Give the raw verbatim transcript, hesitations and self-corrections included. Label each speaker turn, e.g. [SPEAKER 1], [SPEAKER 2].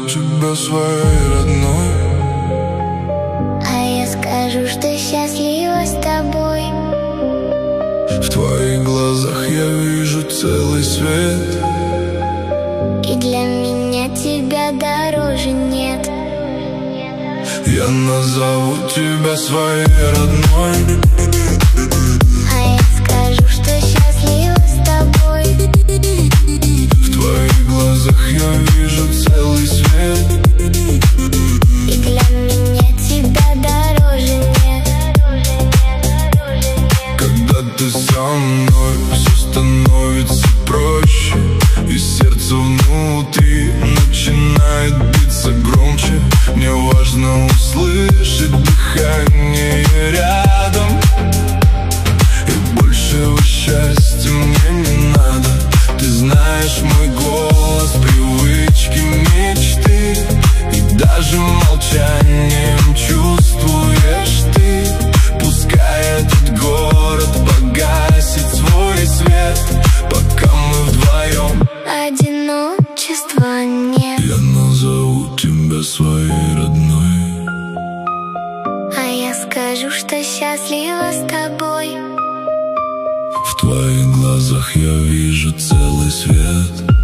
[SPEAKER 1] тебя своей родной.
[SPEAKER 2] А я скажу, что счастлива с тобой.
[SPEAKER 1] В твоих глазах я вижу целый свет,
[SPEAKER 2] и для меня тебя дороже нет.
[SPEAKER 1] Я назову тебя своей родной.
[SPEAKER 2] А я скажу, что счастлива с тобой.
[SPEAKER 1] В твоих глазах я вижу целый свет,
[SPEAKER 2] и для меня тебя дороже нет.
[SPEAKER 1] Когда ты со мной, все становится проще, и сердце внутри начинает биться громче. Мне важно услышать дыхание рядом, и большего счастья мне не надо. Ты знаешь мой голос, привычки, мечты, и даже молчанием чувствуешь ты. Пускай этот город погасит свой свет, пока мы вдвоем,
[SPEAKER 2] Одиночества нет.
[SPEAKER 1] я назову тебя своей родной.
[SPEAKER 2] А я скажу, что счастлива с тобой.
[SPEAKER 1] В твоих глазах я вижу целый свет,